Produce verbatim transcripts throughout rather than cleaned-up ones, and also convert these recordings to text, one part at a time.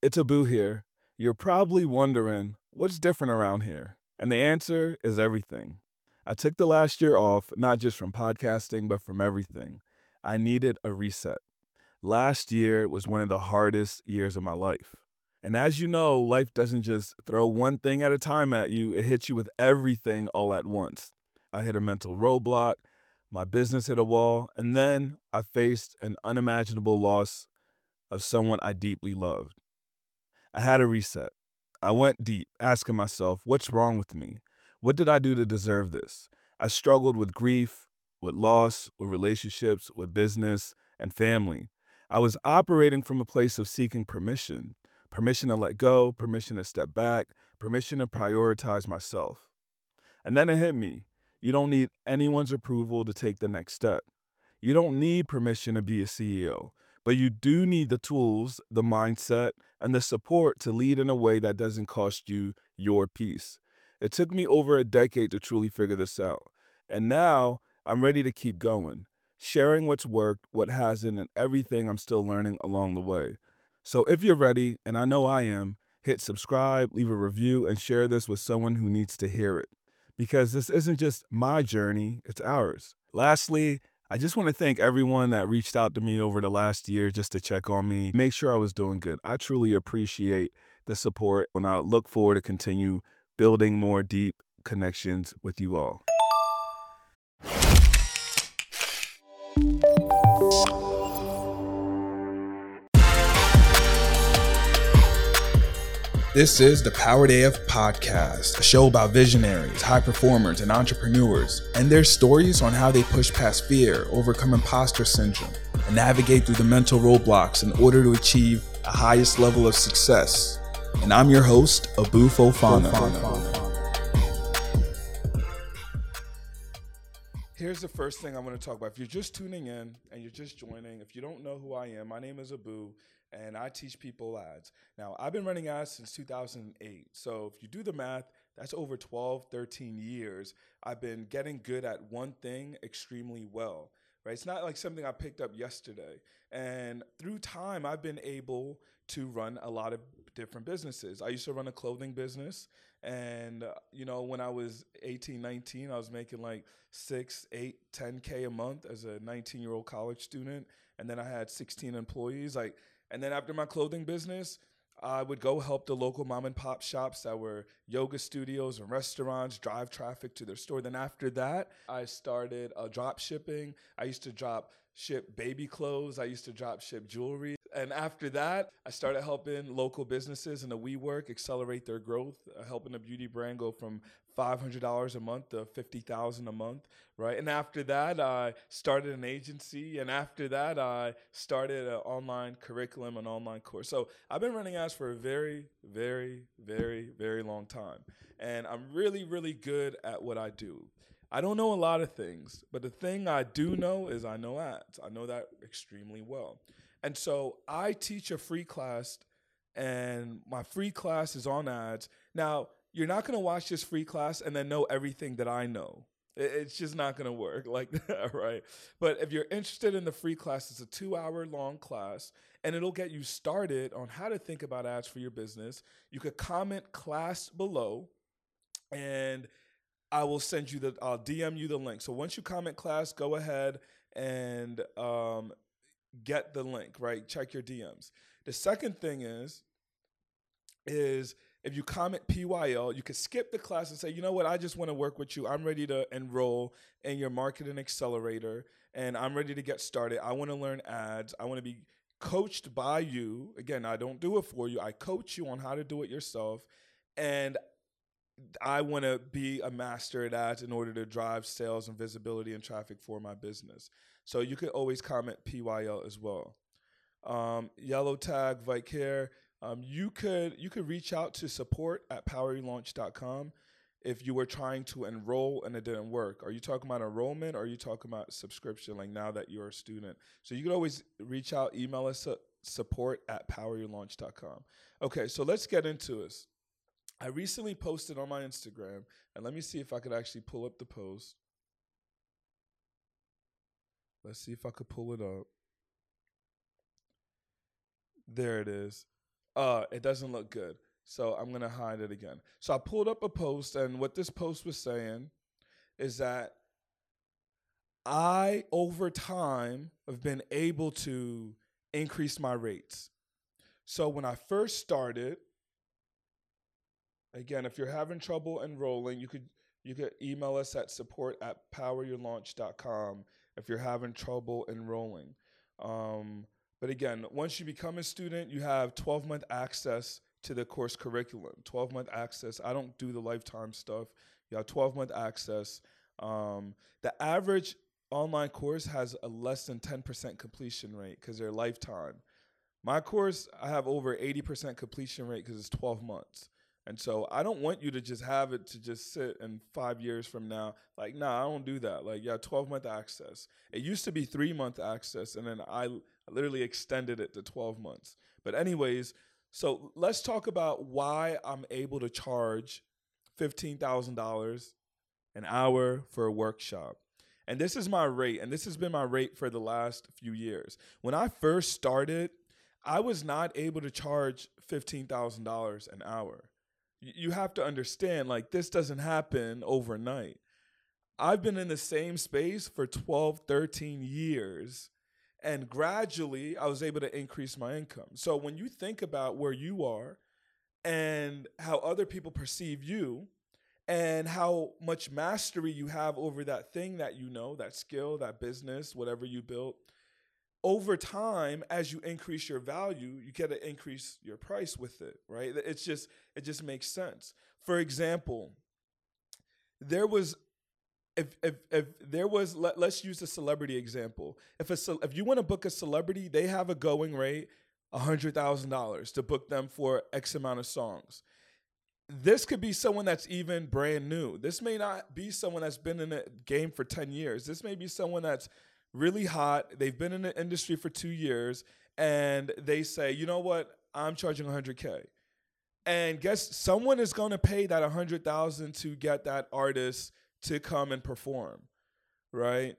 It's Abu here. You're probably wondering, what's different around here? And the answer is everything. I took the last year off, not just from podcasting, but from everything. I needed a reset. Last year was one of the hardest years of my life. And as you know, life doesn't just throw one thing at a time at you, it hits you with everything all at once. I hit a mental roadblock, my business hit a wall, and then I faced an unimaginable loss of someone I deeply loved. I had a reset. I went deep, asking myself, what's wrong with me? What did I do to deserve this? I struggled with grief, with loss, with relationships, with business, and family. I was operating from a place of seeking permission permission to let go, permission to step back, permission to prioritize myself. And then it hit me. You don't need anyone's approval to take the next step. You don't need permission to be a C E O, but you do need the tools, the mindset, and the support to lead in a way that doesn't cost you your peace. It took me over a decade to truly figure this out. And now I'm ready to keep going, sharing what's worked, what hasn't, and everything I'm still learning along the way. So if you're ready, and I know I am, hit subscribe, leave a review, and share this with someone who needs to hear it. Because this isn't just my journey, it's ours. Lastly, I just want to thank everyone that reached out to me over the last year just to check on me, make sure I was doing good. I truly appreciate the support, and I look forward to continue building more deep connections with you all. This is the Powered A F Podcast, a show about visionaries, high performers, and entrepreneurs, and their stories on how they push past fear, overcome imposter syndrome, and navigate through the mental roadblocks in order to achieve the highest level of success. And I'm your host, Abu Fofana. Here's the first thing I want to talk about. If you're just tuning in and you're just joining, if you don't know who I am, my name is Abu, and I teach people ads. Now, I've been running ads since two thousand eight. So if you do the math, that's over twelve, thirteen years. I've been getting good at one thing extremely well, right? It's not like something I picked up yesterday. And through time, I've been able to run a lot of different businesses. I used to run a clothing business. And, uh, you know, when I was eighteen, nineteen, I was making like six, eight, ten K a month as a nineteen year old college student. And then I had sixteen employees. Like, and then after my clothing business, I would go help the local mom and pop shops that were yoga studios and restaurants drive traffic to their store. Then after that, I started uh, drop shipping. I used to drop ship baby clothes. I used to drop ship jewelry. And after that, I started helping local businesses in the WeWork accelerate their growth, uh, helping a beauty brand go from five hundred dollars a month to fifty thousand dollars a month, right? And after that, I started an agency. And after that, I started an online curriculum, an online course. So I've been running ads for a very, very, very, very long time. And I'm really, really good at what I do. I don't know a lot of things, but the thing I do know is I know ads. I know that extremely well. And so I teach a free class, and my free class is on ads. Now, you're not going to watch this free class and then know everything that I know. It's just not going to work like that, right? But if you're interested in the free class, it's a two-hour long class, and it'll get you started on how to think about ads for your business. You could comment class below, and I will send you the, I'll D M you the link. So once you comment class, go ahead and um, get the link, right? Check your D Ms. The second thing is, is if you comment P Y L, you could skip the class and say, you know what, I just want to work with you. I'm ready to enroll in your marketing accelerator, and I'm ready to get started. I want to learn ads. I want to be coached by you. Again, I don't do it for you. I coach you on how to do it yourself. And I want to be a master at ads in order to drive sales and visibility and traffic for my business. So you could always comment P Y L as well. Um, yellow tag, Vicare. Um, you could you could reach out to support at power you launch dot com if you were trying to enroll and it didn't work. Are you talking about enrollment or are you talking about subscription, like now that you're a student? So you could always reach out, email us at support at power you launch dot com. Okay, so let's get into this. I recently posted on my Instagram, and let me see if I could actually pull up the post. Let's see if I could pull it up. There it is. uh, it doesn't look good. So I'm going to hide it again. So I pulled up a post, and what this post was saying is that I, over time, have been able to increase my rates. So when I first started, again, if you're having trouble enrolling, you could you could email us at support at power your launch dot com if you're having trouble enrolling. Um, but again, once you become a student, you have twelve-month access to the course curriculum. twelve-month access. I don't do the lifetime stuff. You have twelve-month access. Um, the average online course has a less than ten percent completion rate because they're lifetime. My course, I have over eighty percent completion rate because it's twelve months. And so I don't want you to just have it to just sit and five years from now. Like, nah, I don't do that. Like, yeah, twelve-month access. It used to be three-month access, and then I literally extended it to twelve months. But anyways, so let's talk about why I'm able to charge fifteen thousand dollars an hour for a workshop. And this is my rate, and this has been my rate for the last few years. When I first started, I was not able to charge fifteen thousand dollars an hour. You have to understand, like, this doesn't happen overnight. I've been in the same space for twelve, thirteen years, and gradually I was able to increase my income. So when you think about where you are and how other people perceive you and how much mastery you have over that thing that you know, that skill, that business, whatever you built, over time, as you increase your value, you get to increase your price with it, right? It's just, it just makes sense. For example, there was, if if if there was, let, let's use a celebrity example. If a if you want to book a celebrity, they have a going rate, one hundred thousand dollars to book them for X amount of songs. This could be someone that's even brand new. This may not be someone that's been in the game for ten years. This may be someone that's really hot. They've been in the industry for two years, and they say, you know what? I'm charging one hundred K. And guess someone is going to pay that one hundred thousand dollars to get that artist to come and perform, right?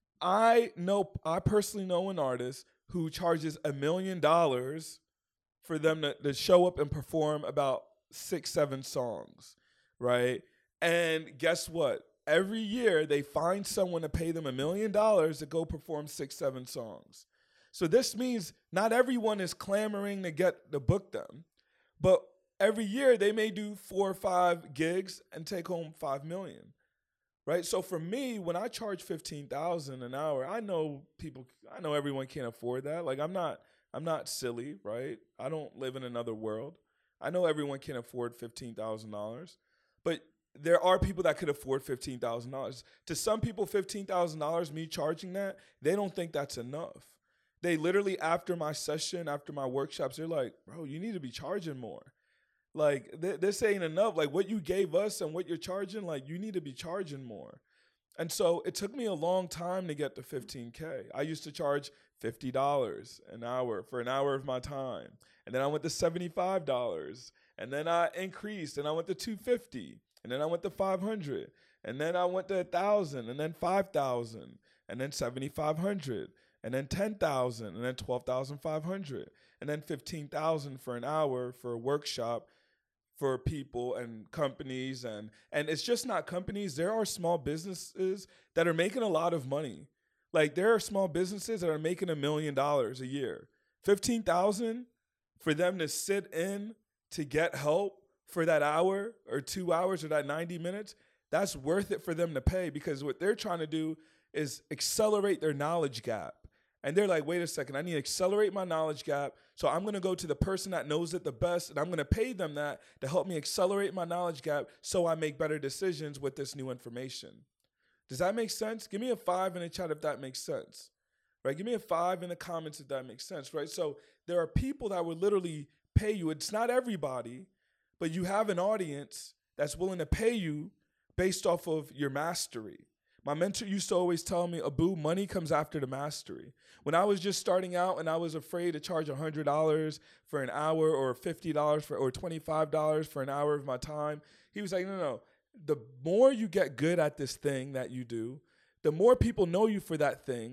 I know, I personally know an artist who charges a million dollars for them to, to show up and perform about six, seven songs, right? And guess what? Every year, they find someone to pay them a million dollars to go perform six, seven songs. So this means not everyone is clamoring to get to book them, but every year they may do four or five gigs and take home five million, right? So for me, when I charge fifteen thousand an hour, I know people, I know everyone can't afford that. Like I'm not, I'm not silly, right? I don't live in another world. I know everyone can't afford fifteen thousand dollars, but there are people that could afford fifteen thousand dollars. To some people, fifteen thousand dollars, me charging that, they don't think that's enough. They literally, after my session, after my workshops, they're like, bro, you need to be charging more. Like, th- this ain't enough. Like, what you gave us and what you're charging, like, you need to be charging more. And so it took me a long time to get to fifteen K. I used to charge fifty dollars an hour for an hour of my time. And then I went to seventy-five dollars. And then I increased, and I went to two hundred fifty dollars. And then I went to five hundred, and then I went to one thousand, and then five thousand, and then seventy-five hundred, and then ten thousand, and then twelve thousand five hundred, and then fifteen thousand for an hour for a workshop for people and companies. And, and it's just not companies. There are small businesses that are making a lot of money. Like there are small businesses that are making a million dollars a year. fifteen thousand for them to sit in to get help for that hour or two hours or that ninety minutes, that's worth it for them to pay, because what they're trying to do is accelerate their knowledge gap. And they're like, wait a second, I need to accelerate my knowledge gap. So I'm going to go to the person that knows it the best, and I'm going to pay them that to help me accelerate my knowledge gap so I make better decisions with this new information. Does that make sense? Give me a five in the chat if that makes sense, right? Give me a five in the comments if that makes sense, right? So there are people that would literally pay you. It's not everybody, but you have an audience that's willing to pay you based off of your mastery. My mentor used to always tell me, Abu, money comes after the mastery. When I was just starting out and I was afraid to charge one hundred dollars for an hour or fifty dollars for, or twenty-five dollars for an hour of my time, he was like, no, no, the more you get good at this thing that you do, the more people know you for that thing.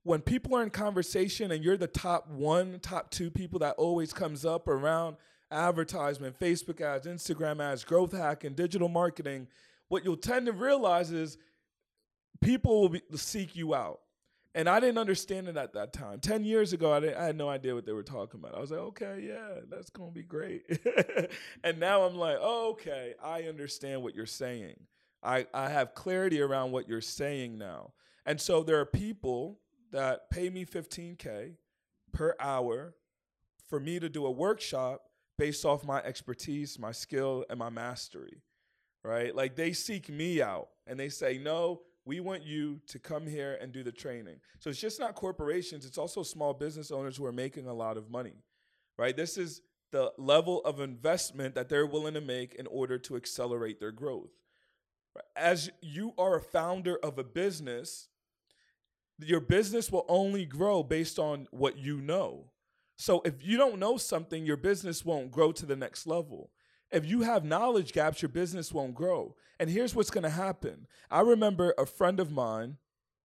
when people are in conversation and you're the top one, top two people that always comes up around advertisement, Facebook ads, Instagram ads, growth hacking, digital marketing, what you'll tend to realize is people will be, seek you out. And I didn't understand it at that time. Ten years ago, I, didn't, I had no idea what they were talking about. I was like, okay, yeah, that's going to be great. And now I'm like, oh, okay, I understand what you're saying. I, I have clarity around what you're saying now. And so there are people that pay me fifteen K per hour for me to do a workshop based off my expertise, my skill, and my mastery, right? Like they seek me out and they say, no, we want you to come here and do the training. So it's just not corporations. It's also small business owners who are making a lot of money, right? This is the level of investment that they're willing to make in order to accelerate their growth. As you are a founder of a business, your business will only grow based on what you know. So if you don't know something, your business won't grow to the next level. If you have knowledge gaps, your business won't grow. And here's what's going to happen. I remember a friend of mine,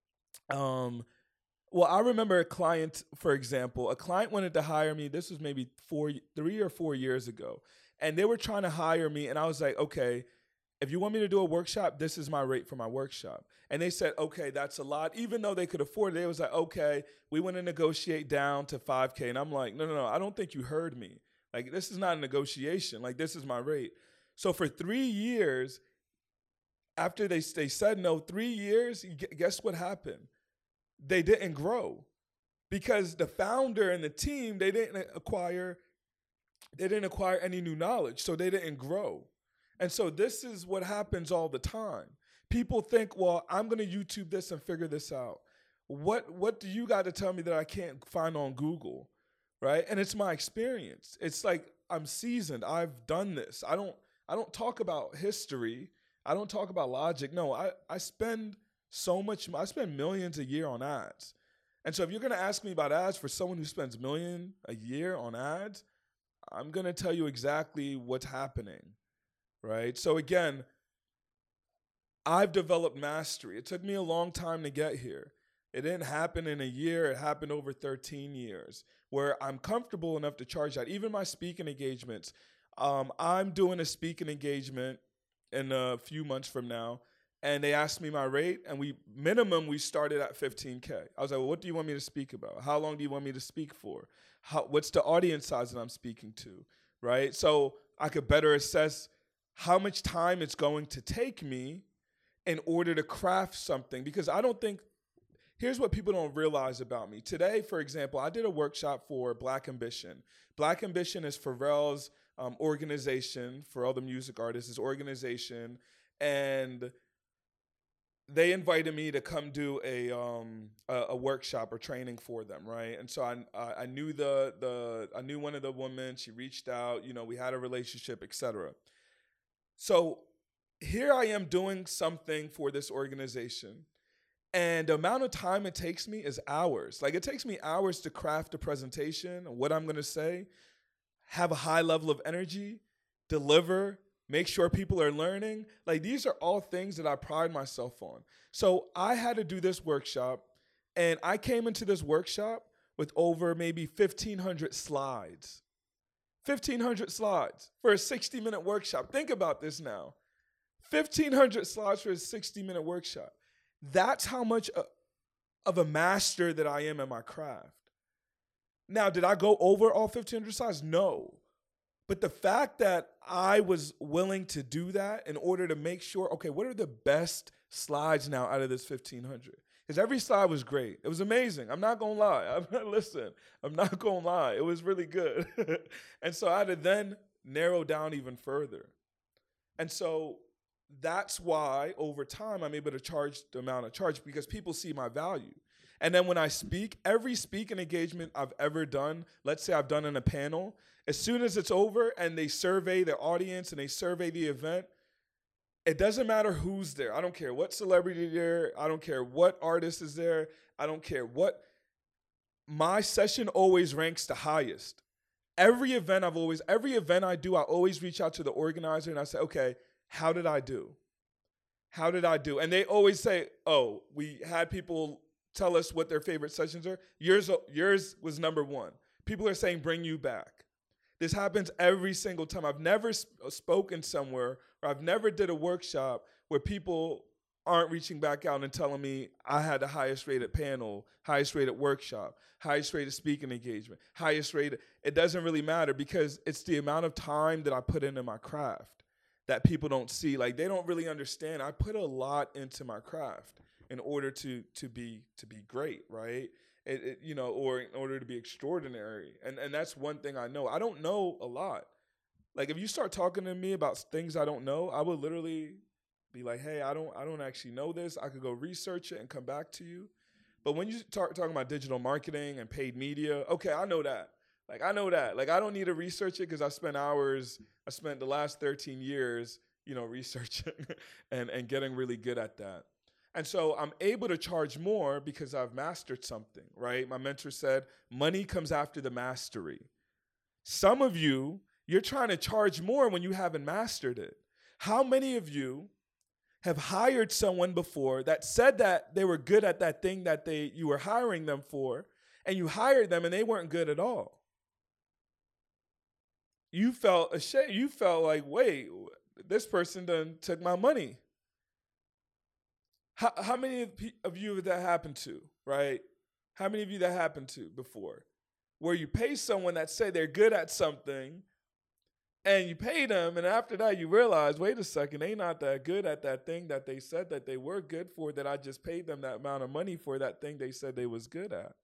um, well, I remember a client, for example, a client wanted to hire me. This was maybe four, three or four years ago. And they were trying to hire me. And I was like, okay, if you want me to do a workshop, this is my rate for my workshop. And they said, okay, that's a lot. Even though they could afford it, they was like, okay, we want to negotiate down to five K. And I'm like, no, no, no, I don't think you heard me. Like, this is not a negotiation. Like, this is my rate. So for three years, after they, they said no, three years, guess what happened? They didn't grow because the founder and the team, they didn't acquire, they didn't acquire any new knowledge. So they didn't grow. And so this is what happens all the time. People think, well, I'm going to YouTube this and figure this out. What, what do you got to tell me that I can't find on Google? Right? And it's my experience. It's like I'm seasoned. I've done this. I don't I don't talk about history. I don't talk about logic. No, I, I spend so much, I spend millions a year on ads. And so if you're going to ask me about ads for someone who spends million a year on ads, I'm going to tell you exactly what's happening. Right? So again, I've developed mastery. It took me a long time to get here. It didn't happen in a year. It happened over thirteen years where I'm comfortable enough to charge that. Even my speaking engagements, um, I'm doing a speaking engagement in a few months from now, and they asked me my rate, and we minimum we started at fifteen K. I was like, well, what do you want me to speak about? How long do you want me to speak for? How, what's the audience size that I'm speaking to, right? So I could better assess how much time it's going to take me in order to craft something, because I don't think, here's what people don't realize about me. Today, for example, I did a workshop for Black Ambition. Black Ambition is Pharrell's um, organization, for all the music artists, his organization, and they invited me to come do a um, a, a workshop or training for them, right? And so I I knew the the I knew one of the women. She reached out, you know, we had a relationship, et cetera. So here I am doing something for this organization. And the amount of time it takes me is hours. Like, it takes me hours to craft a presentation, what I'm going to say, have a high level of energy, deliver, make sure people are learning. Like, these are all things that I pride myself on. So I had to do this workshop, and I came into this workshop with over maybe fifteen hundred slides. fifteen hundred slides for a sixty-minute workshop. Think about this now. fifteen hundred slides for a sixty-minute workshop. That's how much of a master that I am in my craft. Now, did I go over all fifteen hundred slides? No. But the fact that I was willing to do that in order to make sure, okay, what are the best slides now out of this fifteen hundred? Because every slide was great. It was amazing. I'm not going to lie. I'm not, listen, I'm not going to lie. It was really good. And so I had to then narrow down even further. And so that's why over time I'm able to charge the amount I charge, because people see my value. And then when I speak, every speaking engagement I've ever done, let's say I've done in a panel, as soon as it's over and they survey the audience and they survey the event, it doesn't matter who's there. I don't care what celebrity there. I don't care what artist is there. I don't care what. My session always ranks the highest. Every event I've always, every event I do, I always reach out to the organizer and I say, okay, how did I do? How did I do? And they always say, oh, we had people tell us what their favorite sessions are. Yours, yours was number one. People are saying, bring you back. This happens every single time. I've never sp- spoken somewhere, or I've never did a workshop where people aren't reaching back out and telling me I had the highest rated panel, highest rated workshop, highest rated speaking engagement, highest rated. It doesn't really matter, because it's the amount of time that I put into my craft that people don't see. Like, they don't really understand. I put a lot into my craft in order to to be to be great, right? It, it, you know, or in order to be extraordinary. And and that's one thing I know. I don't know a lot. Like, if you start talking to me about things I don't know, I would literally be like, hey, I don't I don't actually know this. I could go research it and come back to you. But when you start talking about digital marketing and paid media, okay, I know that. Like, I know that. Like, I don't need to research it, because I spent hours, I spent the last thirteen years, you know, researching and, and getting really good at that. And so I'm able to charge more because I've mastered something, right? My mentor said, money comes after the mastery. Some of you, you're trying to charge more when you haven't mastered it. How many of you have hired someone before that said that they were good at that thing that they you were hiring them for, and you hired them and they weren't good at all? You felt ashamed. You felt like, wait, this person done took my money. How, how many of you that happened to, right? How many of you that happened to before? Where you pay someone that say they're good at something, and you pay them, and after that you realize, wait a second, they not that good at that thing that they said that they were good for, that I just paid them that amount of money for that thing they said they was good at.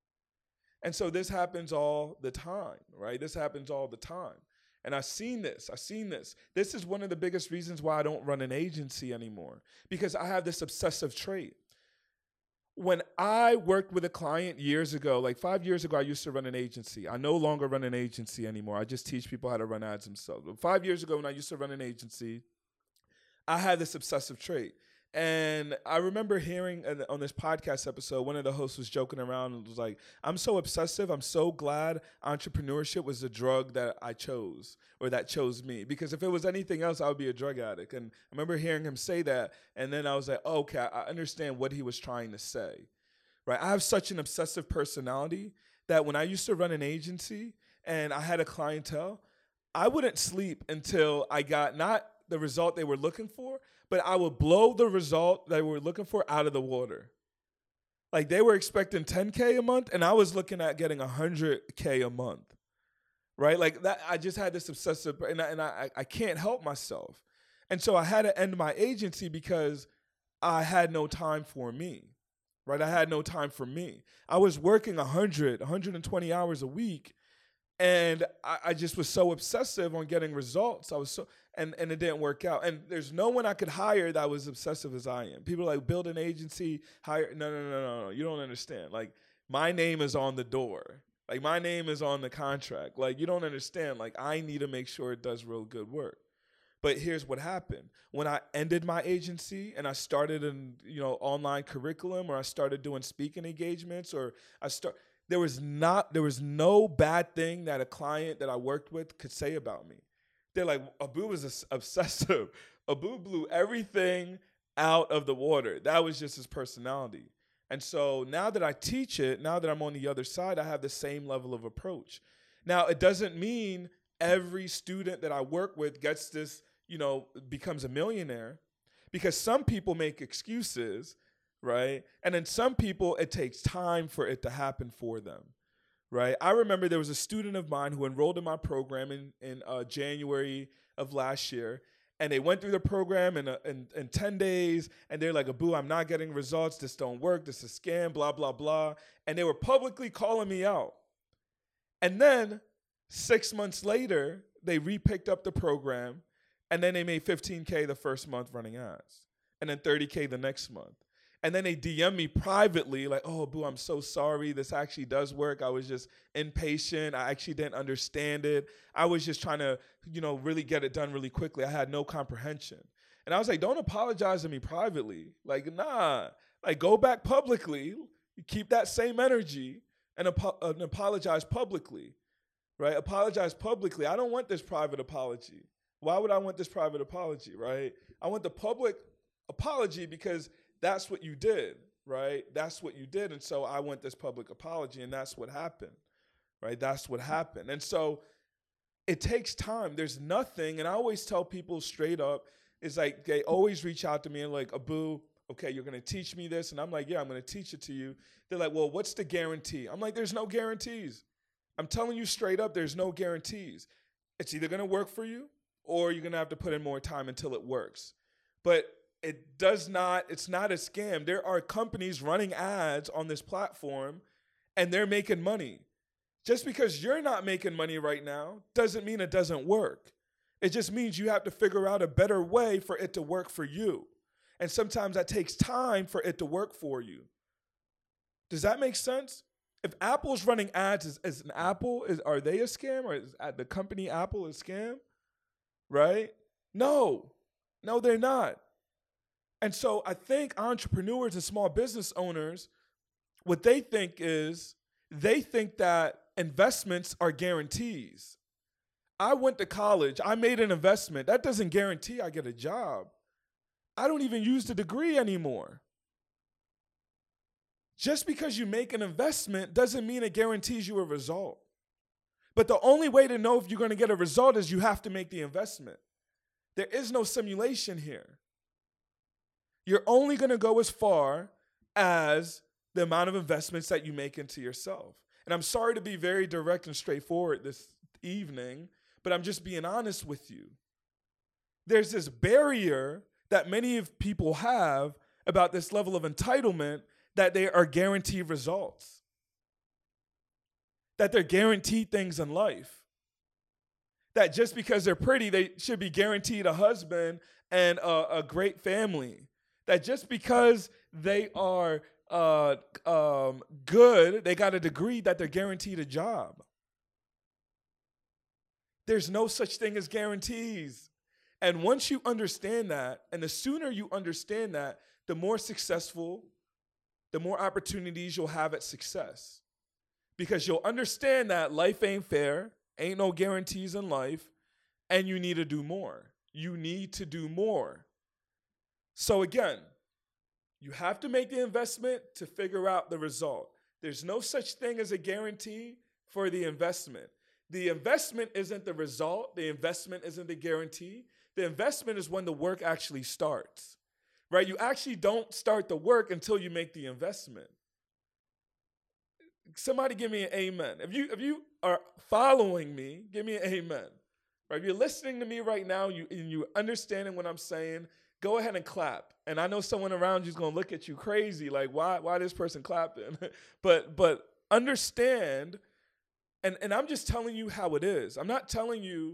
And so this happens all the time, right? This happens all the time. And I've seen this. I've seen this. This is one of the biggest reasons why I don't run an agency anymore, because I have this obsessive trait. When I worked with a client years ago, like five years ago, I used to run an agency. I no longer run an agency anymore. I just teach people how to run ads themselves. But five years ago, when I used to run an agency, I had this obsessive trait. And I remember hearing on this podcast episode, one of the hosts was joking around and was like, I'm so obsessive. I'm so glad entrepreneurship was the drug that I chose, or that chose me. Because if it was anything else, I would be a drug addict. And I remember hearing him say that. And then I was like, oh, okay, I understand what he was trying to say. Right? I have such an obsessive personality that when I used to run an agency and I had a clientele, I wouldn't sleep until I got not the result they were looking for, but I would blow the result they were looking for out of the water. Like, they were expecting ten K a month, and I was looking at getting one hundred K a month, right? Like, that, I just had this obsessive, and I, and I, I can't help myself. And so I had to end my agency because I had no time for me, right? I had no time for me. I was working one hundred, one hundred twenty hours a week, and I, I just was so obsessive on getting results. I was so... And and it didn't work out. And there's no one I could hire that was obsessive as I am. People are like, build an agency, hire. No, no, no, no, no. You don't understand. Like, my name is on the door. Like, my name is on the contract. Like, you don't understand. Like, I need to make sure it does real good work. But here's what happened. When I ended my agency and I started an, you know, online curriculum, or I started doing speaking engagements, or I start, there was not, there was no bad thing that a client that I worked with could say about me. They're like, Abu was obsessive. Abu blew everything out of the water. That was just his personality. And so now that I teach it, now that I'm on the other side, I have the same level of approach. Now, it doesn't mean every student that I work with gets this, you know, becomes a millionaire, because some people make excuses, right? And then some people, it takes time for it to happen for them. Right. I remember there was a student of mine who enrolled in my program in, in uh, January of last year. And they went through the program in, a, in, in ten days. And they're like, Abu, I'm not getting results. This don't work. This is a scam, blah, blah, blah. And they were publicly calling me out. And then six months later, they re-picked up the program. And then they made fifteen K the first month running ads. And then thirty K the next month. And then they D M me privately like, oh, Boo, I'm so sorry. This actually does work. I was just impatient. I actually didn't understand it. I was just trying to, you know, really get it done really quickly. I had no comprehension. And I was like, don't apologize to me privately. Like, nah, like go back publicly. Keep that same energy and, ap- and apologize publicly, right? Apologize publicly. I don't want this private apology. Why would I want this private apology, right? I want the public apology because that's what you did. right? That's what you did. And so I went this public apology, and that's what happened, right? That's what happened. And so it takes time. There's nothing, and I always tell people straight up, it's like they always reach out to me and like, Abu, okay, you're going to teach me this. And I'm like, yeah, I'm going to teach it to you. They're like, well, what's the guarantee? I'm like, there's no guarantees. I'm telling you straight up, there's no guarantees. It's either going to work for you or you're going to have to put in more time until it works. But it does not, it's not a scam. There are companies running ads on this platform and they're making money. Just because you're not making money right now doesn't mean it doesn't work. It just means you have to figure out a better way for it to work for you. And sometimes that takes time for it to work for you. Does that make sense? If Apple's running ads, is, is an Apple, is are they a scam? Or is the company Apple a scam? Right? No. No, they're not. And so I think entrepreneurs and small business owners, what they think is, they think that investments are guarantees. I went to college. I made an investment. That doesn't guarantee I get a job. I don't even use the degree anymore. Just because you make an investment doesn't mean it guarantees you a result. But the only way to know if you're going to get a result is you have to make the investment. There is no simulation here. You're only going to go as far as the amount of investments that you make into yourself. And I'm sorry to be very direct and straightforward this evening, but I'm just being honest with you. There's this barrier that many of people have about this level of entitlement that they are guaranteed results, that they're guaranteed things in life, that just because they're pretty, they should be guaranteed a husband and a, a great family, that just because they are uh, um, good, they got a degree, that they're guaranteed a job. There's no such thing as guarantees. And once you understand that, and the sooner you understand that, the more successful, the more opportunities you'll have at success. Because you'll understand that life ain't fair, ain't no guarantees in life, and you need to do more. You need to do more. So again, you have to make the investment to figure out the result. There's no such thing as a guarantee for the investment. The investment isn't the result. The investment isn't the guarantee. The investment is when the work actually starts, right? You actually don't start the work until you make the investment. Somebody give me an amen. If you, if you are following me, give me an amen. Right? If you're listening to me right now you, and you're understanding what I'm saying, go ahead and clap. And I know someone around you is going to look at you crazy, like, why, why this person clapping? but but understand, and, and I'm just telling you how it is. I'm not telling you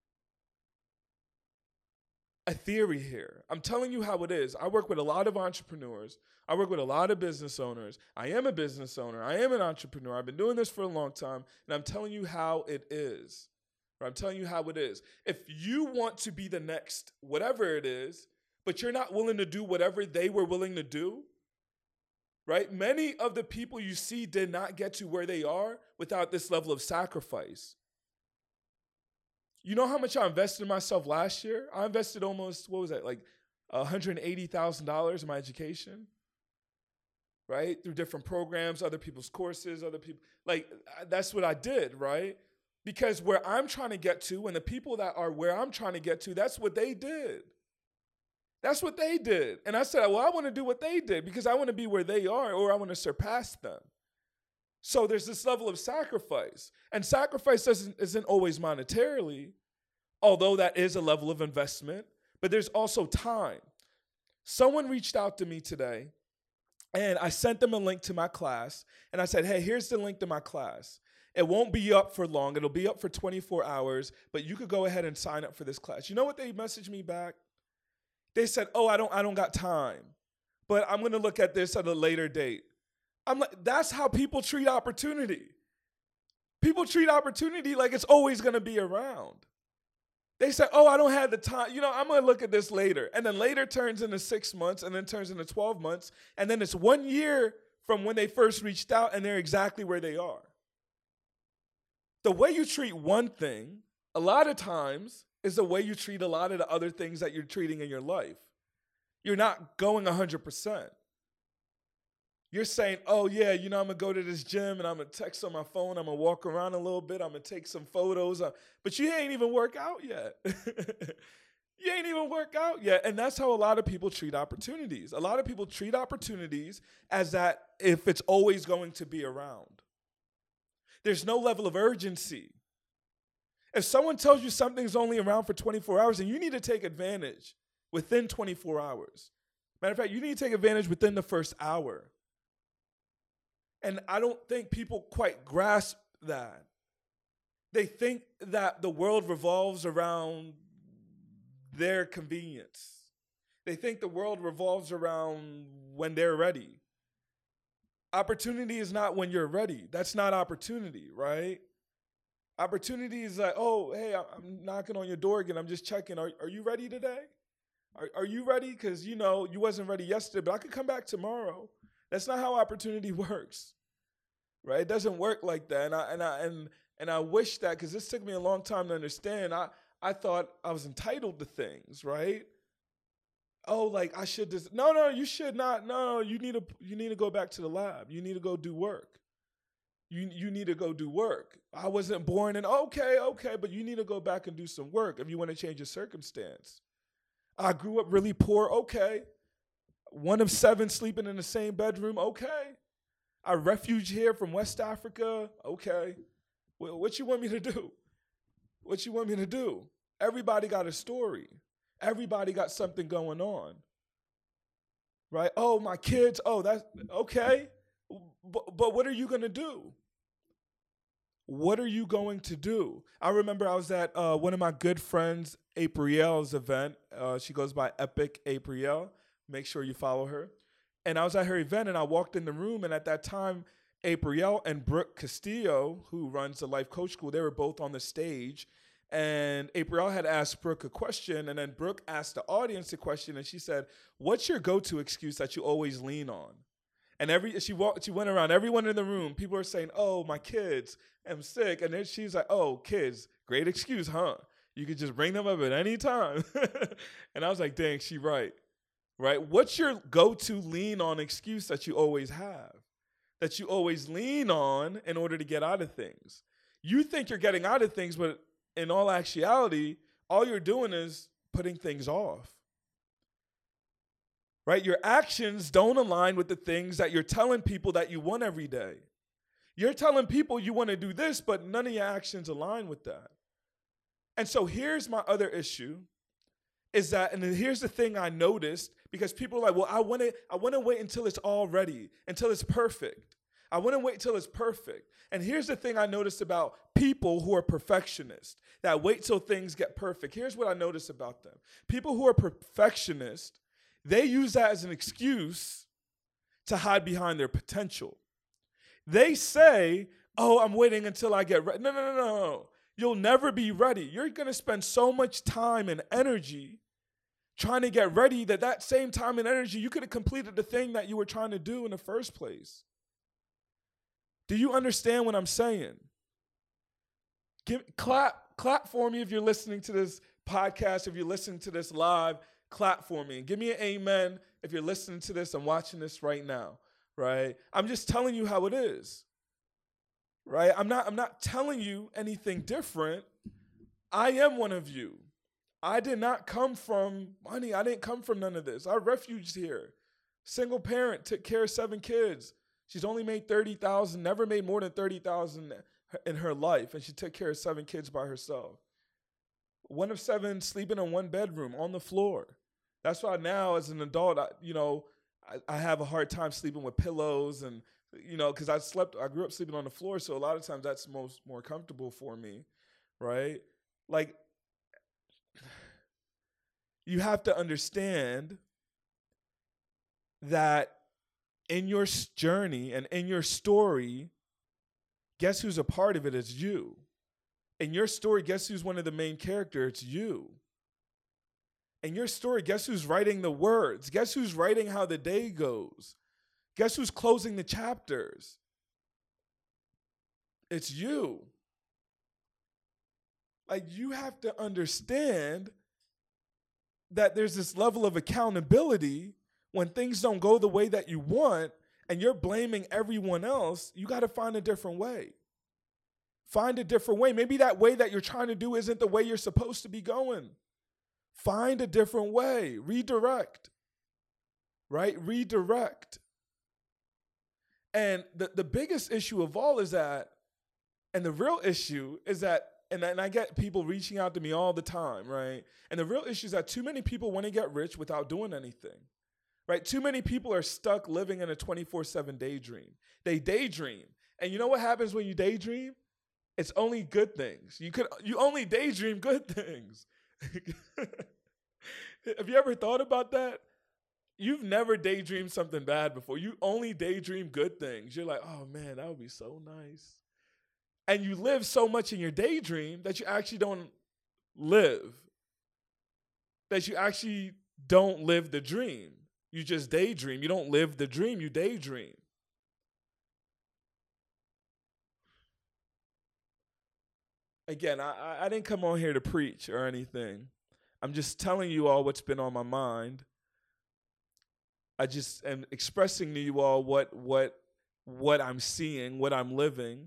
a theory here. I'm telling you how it is. I work with a lot of entrepreneurs. I work with a lot of business owners. I am a business owner. I am an entrepreneur. I've been doing this for a long time, and I'm telling you how it is. Or I'm telling you how it is. If you want to be the next whatever it is, but you're not willing to do whatever they were willing to do, right? Many of the people you see did not get to where they are without this level of sacrifice. You know how much I invested in myself last year? I invested almost, what was that, like one hundred eighty thousand dollars in my education, right? Through different programs, other people's courses, other people. Like, that's what I did, right? Because where I'm trying to get to and the people that are where I'm trying to get to, that's what they did. That's what they did. And I said, well, I want to do what they did because I want to be where they are or I want to surpass them. So there's this level of sacrifice. And sacrifice doesn't, isn't always monetarily, although that is a level of investment, but there's also time. Someone reached out to me today, and I sent them a link to my class, and I said, hey, here's the link to my class. It won't be up for long. It'll be up for twenty-four hours, but you could go ahead and sign up for this class. You know what they messaged me back? They said, oh, I don't, I don't got time, but I'm going to look at this at a later date. I'm like, that's how people treat opportunity. People treat opportunity like it's always going to be around. They say, oh, I don't have the time. You know, I'm going to look at this later. And then later turns into six months and then turns into twelve months. And then it's one year from when they first reached out and they're exactly where they are. The way you treat one thing, a lot of times, is the way you treat a lot of the other things that you're treating in your life. You're not going one hundred percent. You're saying, oh, yeah, you know, I'm going to go to this gym and I'm going to text on my phone. I'm going to walk around a little bit. I'm going to take some photos. Uh, but you ain't even work out yet. You ain't even work out yet. And that's how a lot of people treat opportunities. A lot of people treat opportunities as that if it's always going to be around. There's no level of urgency. If someone tells you something's only around for twenty-four hours, then you need to take advantage within twenty-four hours. Matter of fact, you need to take advantage within the first hour. And I don't think people quite grasp that. They think that the world revolves around their convenience. They think the world revolves around when they're ready. Opportunity is not when you're ready. That's not opportunity, right? Opportunity is like, oh, hey, I'm knocking on your door again. I'm just checking. Are, are you ready today? Are, are you ready? Because, you know, you wasn't ready yesterday, but I could come back tomorrow. That's not how opportunity works, right? It doesn't work like that. And I and I and and I wish that, because this took me a long time to understand. I I thought I was entitled to things, right? Oh, like I should just no, no, you should not. No, you need to you need to go back to the lab. You need to go do work. You you need to go do work. I wasn't born in okay, okay, but you need to go back and do some work if you want to change your circumstance. I grew up really poor, okay. One of seven sleeping in the same bedroom, okay. I refuge here from West Africa, okay. Well, what you want me to do? What you want me to do? Everybody got a story. Everybody got something going on, right? Oh, my kids, oh, that's, okay. But, but what are you going to do? What are you going to do? I remember I was at uh, one of my good friends, April's event. Uh, she goes by Epic April. Make sure you follow her. And I was at her event, and I walked in the room, and at that time, April and Brooke Castillo, who runs the Life Coach School, they were both on the stage. And April had asked Brooke a question, and then Brooke asked the audience a question, and she said, what's your go-to excuse that you always lean on? And every she walked, she went around, everyone in the room, people are saying, oh, my kids, I'm sick. And then she's like, oh, kids, great excuse, huh? You could just bring them up at any time. And I was like, dang, she right, right? What's your go-to lean on excuse that you always have, that you always lean on in order to get out of things? You think you're getting out of things, but in all actuality, all you're doing is putting things off. Right? Your actions don't align with the things that you're telling people that you want every day. You're telling people you want to do this, but none of your actions align with that. And so here's my other issue, is that, and here's the thing I noticed, because people are like, well, I want to I want to wait until it's all ready, until it's perfect. I want to wait until it's perfect. And here's the thing I noticed about people who are perfectionists, that wait till things get perfect. Here's what I noticed about them. People who are perfectionists, they use that as an excuse to hide behind their potential. They say, oh, I'm waiting until I get ready. No, no, no, no. You'll never be ready. You're going to spend so much time and energy trying to get ready that that same time and energy, you could have completed the thing that you were trying to do in the first place. Do you understand what I'm saying? Give, clap, clap for me if you're listening to this podcast, if you're listening to this live. Clap for me and give me an amen if you're listening to this and watching this right now, right? I'm just telling you how it is, right? I'm not, I'm not telling you anything different. I am one of you. I did not come from money. I didn't come from none of this. I refuged here. Single parent, took care of seven kids. She's only made thirty thousand dollars, never made more than thirty thousand dollars in her life, and she took care of seven kids by herself. One of seven sleeping in one bedroom on the floor. That's why now as an adult, I, you know, I, I have a hard time sleeping with pillows and, you know, because I slept, I grew up sleeping on the floor. So a lot of times that's most more comfortable for me, right? Like, you have to understand that in your journey and in your story, guess who's a part of it? It's you. In your story, guess who's one of the main characters? It's you. In your story, guess who's writing the words? Guess who's writing how the day goes? Guess who's closing the chapters? It's you. Like, you have to understand that there's this level of accountability when things don't go the way that you want, and you're blaming everyone else, you got to find a different way. Find a different way. Maybe that way that you're trying to do isn't the way you're supposed to be going. Find a different way. Redirect. Right? Redirect. And the, the biggest issue of all is that, and the real issue is that, and, and I get people reaching out to me all the time, right? And the real issue is that too many people want to get rich without doing anything, right? Too many people are stuck living in a twenty-four seven daydream. They daydream. And you know what happens when you daydream? It's only good things. You could you only daydream good things. Have you ever thought about that? You've never daydreamed something bad before. You only daydream good things. You're like, oh man, that would be so nice. And you live so much in your daydream that you actually don't live. That you actually don't live the dream. You just daydream. You don't live the dream, you daydream. Again, I, I didn't come on here to preach or anything. I'm just telling you all what's been on my mind. I just am expressing to you all what what what I'm seeing, what I'm living.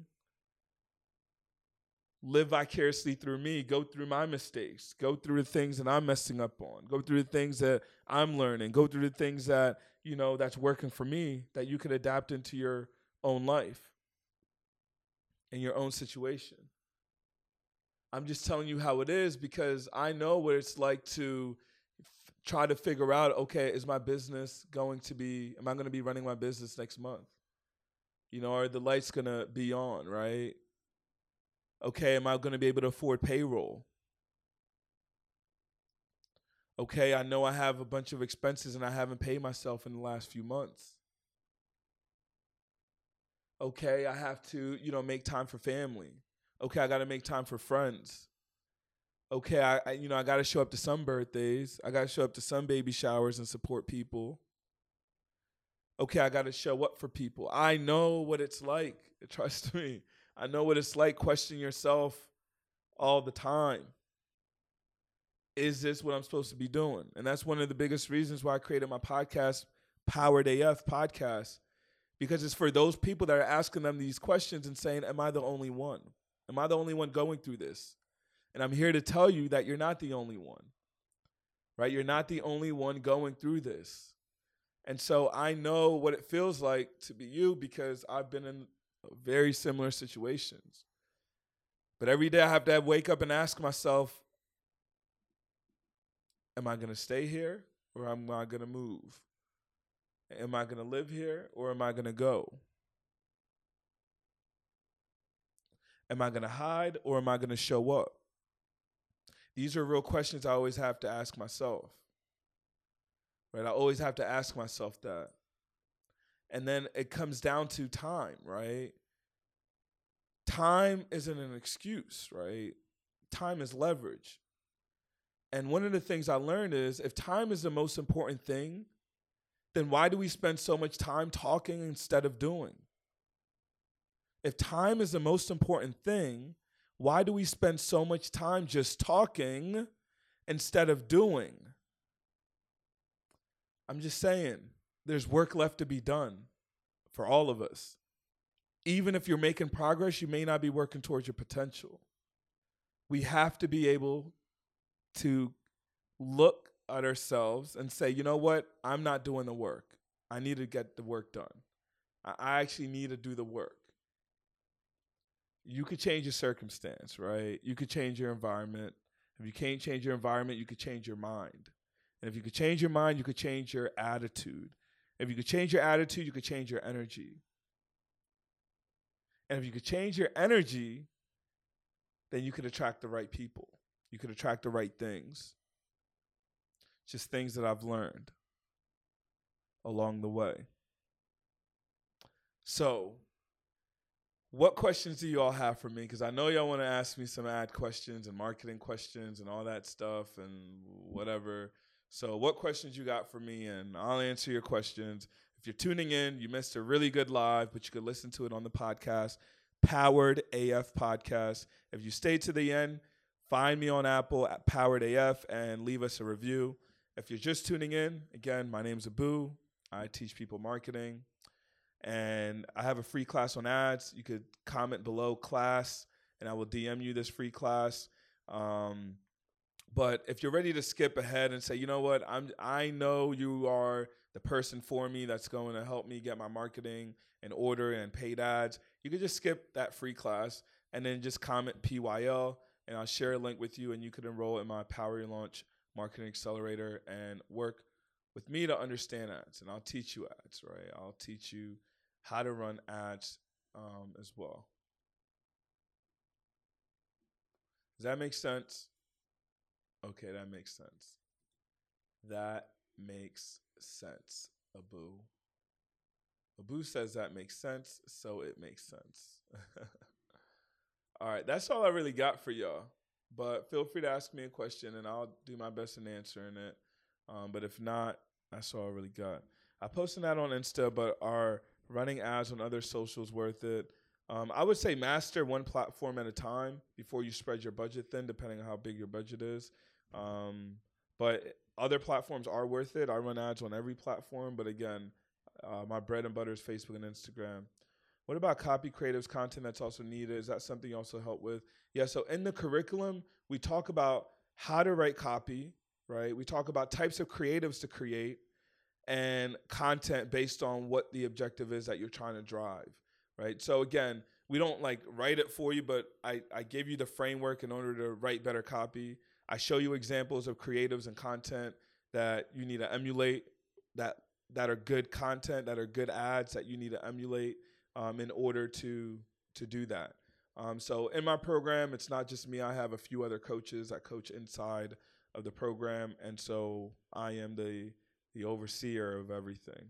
Live vicariously through me. Go through my mistakes. Go through the things that I'm messing up on. Go through the things that I'm learning. Go through the things that, you know, that's working for me that you could adapt into your own life and your own situation. I'm just telling you how it is because I know what it's like to f- try to figure out, okay, is my business going to be, am I going to be running my business next month? You know, are the lights going to be on, right? Okay, am I going to be able to afford payroll? Okay, I know I have a bunch of expenses and I haven't paid myself in the last few months. Okay, I have to, you know, make time for family. Okay, I got to make time for friends. Okay, I, I you know, I got to show up to some birthdays. I got to show up to some baby showers and support people. Okay, I got to show up for people. I know what it's like. Trust me. I know what it's like questioning yourself all the time. Is this what I'm supposed to be doing? And that's one of the biggest reasons why I created my podcast, Powered A F Podcast, because it's for those people that are asking them these questions and saying, am I the only one? Am I the only one going through this? And I'm here to tell you that you're not the only one, right? You're not the only one going through this. And so I know what it feels like to be you because I've been in very similar situations. But every day I have to wake up and ask myself, am I going to stay here or am I going to move? Am I going to live here or am I going to go? Am I going to hide or am I going to show up? These are real questions I always have to ask myself. Right? I always have to ask myself that. And then it comes down to time, right? Time isn't an excuse, right? Time is leverage. And one of the things I learned is if time is the most important thing, then why do we spend so much time talking instead of doing? If time is the most important thing, why do we spend so much time just talking instead of doing? I'm just saying, there's work left to be done for all of us. Even if you're making progress, you may not be working towards your potential. We have to be able to look at ourselves and say, you know what? I'm not doing the work. I need to get the work done. I actually need to do the work. You could change your circumstance, right? You could change your environment. If you can't change your environment, you could change your mind. And if you could change your mind, you could change your attitude. If you could change your attitude, you could change your energy. And if you could change your energy, then you could attract the right people. You could attract the right things. Just things that I've learned along the way. So, what questions do you all have for me? Because I know y'all want to ask me some ad questions and marketing questions and all that stuff and whatever. So what questions you got for me? And I'll answer your questions. If you're tuning in, you missed a really good live, but you could listen to it on the podcast, Powered A F Podcast. If you stay to the end, find me on Apple at Powered A F and leave us a review. If you're just tuning in, again, my name's Abu. I teach people marketing. And I have a free class on ads. You could comment below class, and I will D M you this free class. Um, but if you're ready to skip ahead and say, you know what, I'm, I know you are the person for me that's going to help me get my marketing in order and paid ads, you could just skip that free class and then just comment P Y L, and I'll share a link with you, and you could enroll in my Power Your Launch Marketing Accelerator and work with me to understand ads. And I'll teach you ads, right? I'll teach you how to run ads um, as well. Does that make sense? Okay, that makes sense. That makes sense, Abu. Abu says that makes sense, so it makes sense. All right, that's all I really got for y'all. But feel free to ask me a question, and I'll do my best in answering it. Um, but if not, that's all I really got. I posted that on Insta, but are running ads on other socials worth it? Um, I would say master one platform at a time before you spread your budget thin, depending on how big your budget is. Um, but other platforms are worth it. I run ads on every platform, but again, uh, my bread and butter is Facebook and Instagram. What about copy creatives, content that's also needed? Is that something you also help with? Yeah, so in the curriculum, we talk about how to write copy, right? We talk about types of creatives to create and content based on what the objective is that you're trying to drive, right? So again, we don't like write it for you, but I, I give you the framework in order to write better copy. I show you examples of creatives and content that you need to emulate, that that are good content, that are good ads that you need to emulate um, in order to to do that. Um, so in my program, it's not just me. I have a few other coaches that coach inside of the program, and so I am the the overseer of everything.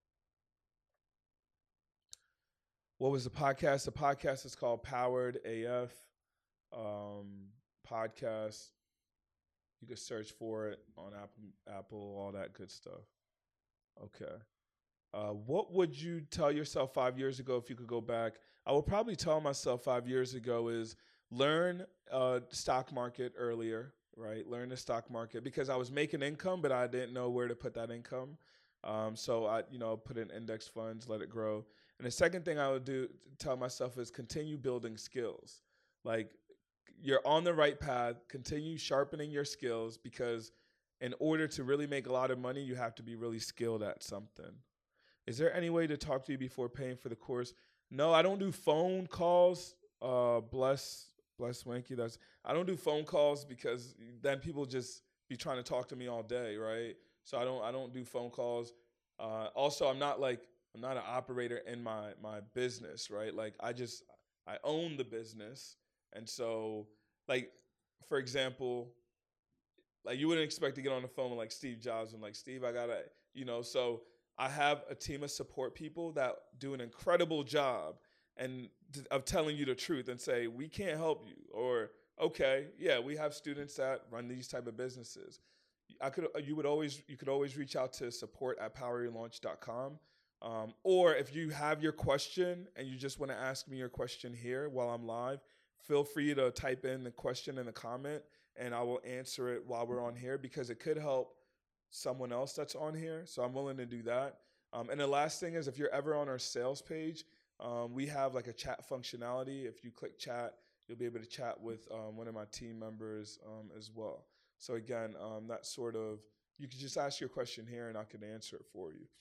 What was the podcast? The podcast is called Powered A F um, podcast. You can search for it on Apple, Apple, all that good stuff. Okay. Uh, what would you tell yourself five years ago if you could go back? I would probably tell myself five years ago is learn uh, stock market earlier, right? Learn the stock market because I was making income, but I didn't know where to put that income. Um, so I, you know, put in index funds, let it grow. And the second thing I would do, tell myself is continue building skills. Like you're on the right path, continue sharpening your skills because in order to really make a lot of money, you have to be really skilled at something. Is there any way to talk to you before paying for the course? No, I don't do phone calls. Uh, bless, bless Wanky. That's I don't do phone calls because then people just be trying to talk to me all day, right? So I don't, I don't do phone calls. Uh, also, I'm not like I'm not an operator in my my business, right? Like I just I own the business, and so like for example, like you wouldn't expect to get on the phone with like Steve Jobs and like Steve, I gotta, you know, so. I have a team of support people that do an incredible job and th- of telling you the truth and say, we can't help you. Or, okay, yeah, we have students that run these type of businesses. I could, you would always, you could always reach out to support at power your launch dot com. Um, or if you have your question and you just want to ask me your question here while I'm live, feel free to type in the question in the comment and I will answer it while we're on here because it could help someone else that's on here. So I'm willing to do that. Um, and the last thing is if you're ever on our sales page, um, we have like a chat functionality. If you click chat, you'll be able to chat with um, one of my team members um, as well. So again, um, that sort of, you can just ask your question here and I can answer it for you.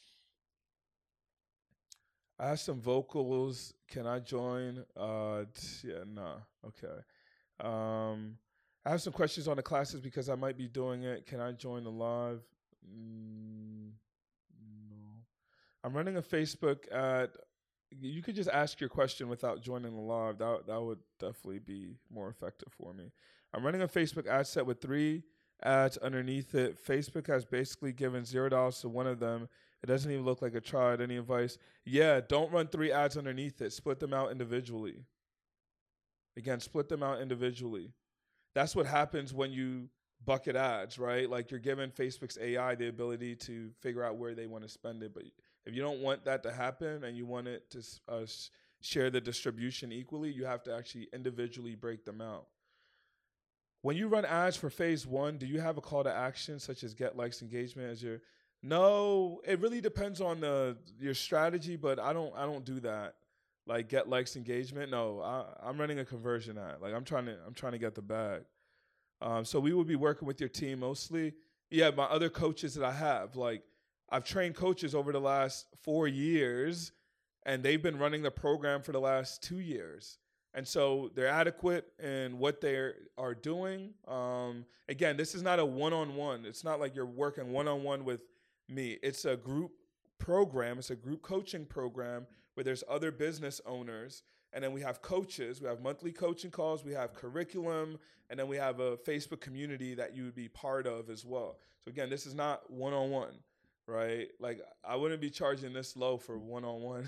I have some vocals. Can I join? Uh, yeah, nah. Okay. Um, I have some questions on the classes because I might be doing it. Can I join the live? Mm, no. I'm running a Facebook ad. You could just ask your question without joining the live. That that would definitely be more effective for me. I'm running a Facebook ad set with three ads underneath it. Facebook has basically given zero dollars to one of them. It doesn't even look like a tried. Any advice? Yeah, don't run three ads underneath it. Split them out individually. Again, split them out individually. That's what happens when you bucket ads, right? Like you're giving Facebook's A I the ability to figure out where they want to spend it. But if you don't want that to happen and you want it to uh, share the distribution equally, you have to actually individually break them out. When you run ads for phase one, do you have a call to action such as get likes engagement as your No, it really depends on the your strategy, but I don't I don't do that. Like get likes engagement. No, I, I'm running a conversion ad. Like I'm trying to I'm trying to get the bag. Um, so we will be working with your team mostly. Yeah, my other coaches that I have, like I've trained coaches over the last four years, and they've been running the program for the last two years. And so they're adequate in what they are doing. Um, again, this is not a one-on-one. It's not like you're working one-on-one with me. It's a group program. It's a group coaching program where there's other business owners. And then we have coaches. We have monthly coaching calls. We have curriculum. And then we have a Facebook community that you would be part of as well. So, again, this is not one-on-one, right? Like, I wouldn't be charging this low for one-on-one.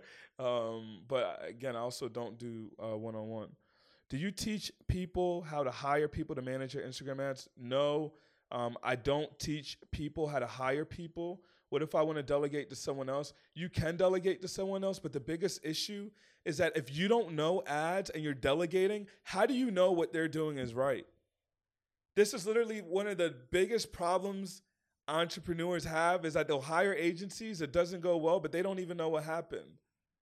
um, but, again, I also don't do uh, one-on-one. Do you teach people how to hire people to manage your Instagram ads? No, um, I don't teach people how to hire people. What if I want to delegate to someone else? You can delegate to someone else, but the biggest issue is that if you don't know ads and you're delegating, how do you know what they're doing is right? This is literally one of the biggest problems entrepreneurs have, is that they'll hire agencies, it doesn't go well, but they don't even know what happened.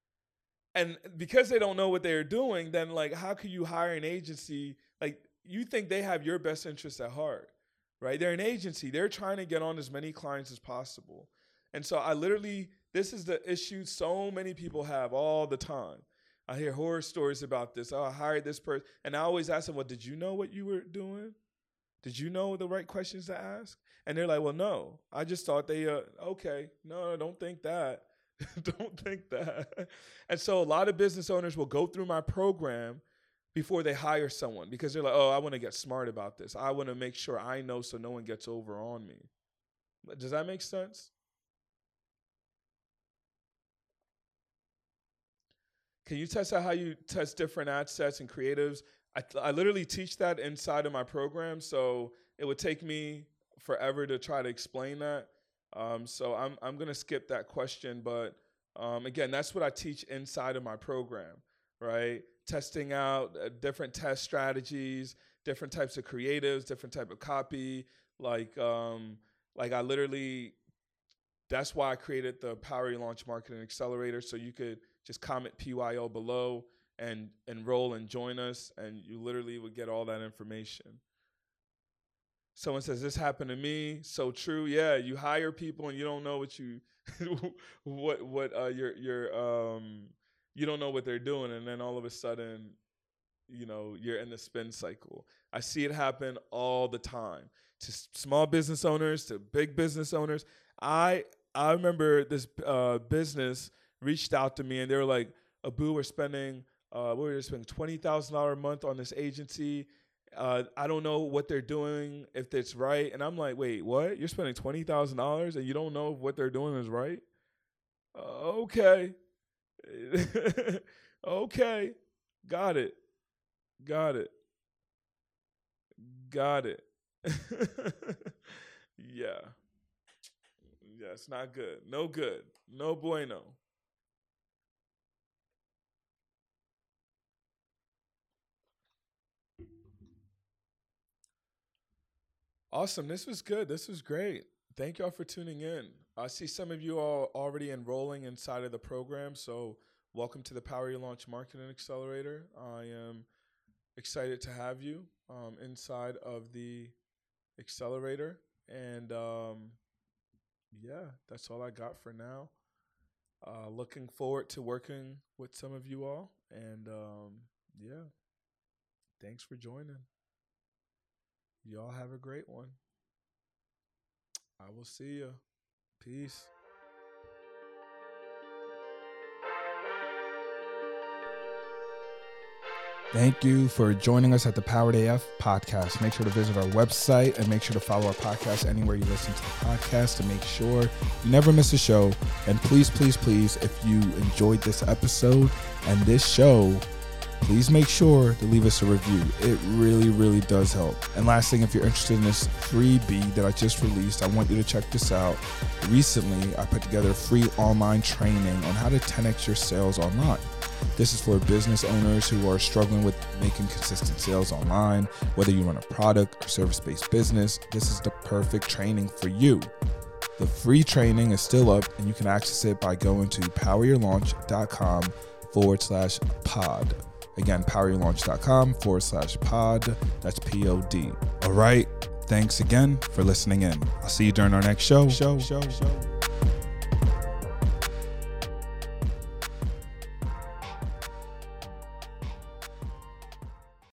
And because they don't know what they're doing, then like, how can you hire an agency? Like, you think they have your best interests at heart, right? They're an agency. They're trying to get on as many clients as possible. And so I literally, this is the issue so many people have all the time. I hear horror stories about this. Oh, I hired this person. And I always ask them, well, did you know what you were doing? Did you know the right questions to ask? And they're like, well, no. I just thought they, uh, okay, no, don't think that. Don't think that. And so a lot of business owners will go through my program before they hire someone because they're like, oh, I want to get smart about this. I want to make sure I know so no one gets over on me. Does that make sense? Can you test out how you test different ad sets and creatives? I, I literally teach that inside of my program, so it would take me forever to try to explain that. Um, so I'm I'm going to skip that question, but um, again, that's what I teach inside of my program, right? Testing out uh, different test strategies, different types of creatives, different type of copy. Like, um, like I literally, that's why I created the Power Your Launch Marketing Accelerator, so you could just comment P Y O below and enroll and join us, and you literally would get all that information. Someone says, this happened to me. So true. Yeah, you hire people and you don't know what you, what what uh, your your um, you don't know what they're doing, and then all of a sudden, you know, you're in the spin cycle. I see it happen all the time to small business owners, to big business owners. I I remember this uh, business reached out to me and they were like, Abu, we're spending uh, we're spending twenty thousand dollars a month on this agency. Uh, I don't know what they're doing, if it's right. And I'm like, wait, what? You're spending twenty thousand dollars and you don't know if what they're doing is right? Uh, okay. Okay. Got it. Got it. Got it. Yeah. Yeah, it's not good. No good. No bueno. Awesome. This was good. This was great. Thank y'all for tuning in. I see some of you all already enrolling inside of the program, so welcome to the Power Your Launch Marketing Accelerator. I am excited to have you um, inside of the accelerator. And um, yeah, that's all I got for now. Uh, looking forward to working with some of you all. And um, yeah, thanks for joining. Y'all have a great one. I will see you. Peace. Thank you for joining us at the Powered A F podcast. Make sure to visit our website and make sure to follow our podcast anywhere you listen to the podcast to make sure you never miss a show. And please, please, please, if you enjoyed this episode and this show, please make sure to leave us a review. It really, really does help. And last thing, if you're interested in this freebie that I just released, I want you to check this out. Recently, I put together a free online training on how to ten X your sales online. This is for business owners who are struggling with making consistent sales online. Whether you run a product or service-based business, this is the perfect training for you. The free training is still up, and you can access it by going to poweryourlaunch.com forward slash pod. Again, poweryourlaunch.com forward slash pod. That's P O D. All right. Thanks again for listening in. I'll see you during our next show. Show, show, show.